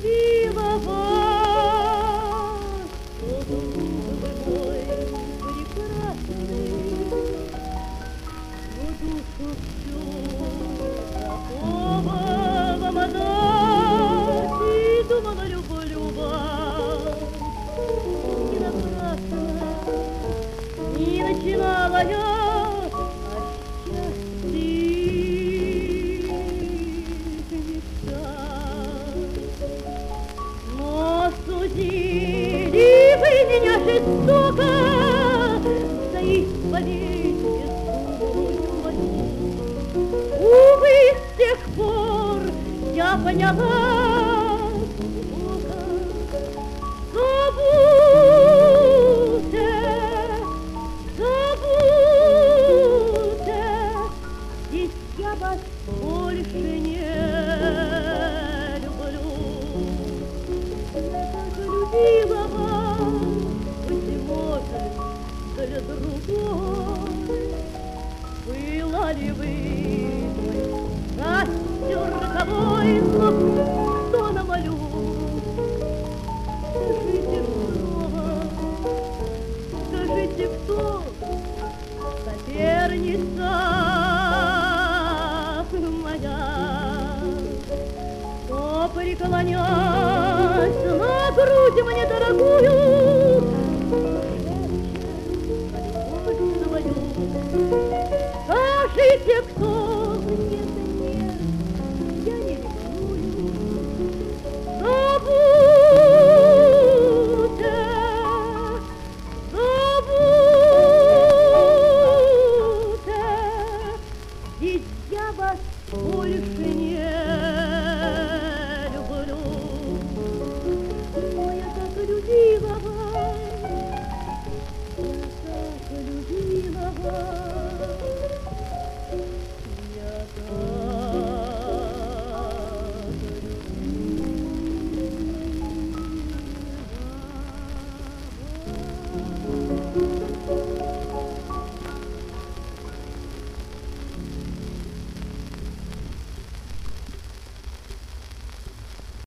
любила вас, чтобы вы мой прекрасный, но душу всю такого вам отдать, и думала, люблю вас. Не напрасно, не начинала я о счастье мечтать. Но судили вы меня жестоко за исповедь безумную мою. Увы, с тех пор я поняла, я вас больше не люблю. Я так любила вас, быть может, для другой. Была ли вы страстью роковой, но кто намолю? Скажите снова, скажите, кто соперница моя, кто, преклонясь на грудь мне дорогую, шепчет любовь свою. Скажите, кто? Нет, нет, я не ревную. Забудьте, забудьте, ведь я вас больше не люблю. Но я так любила вас, я так любила вас, я так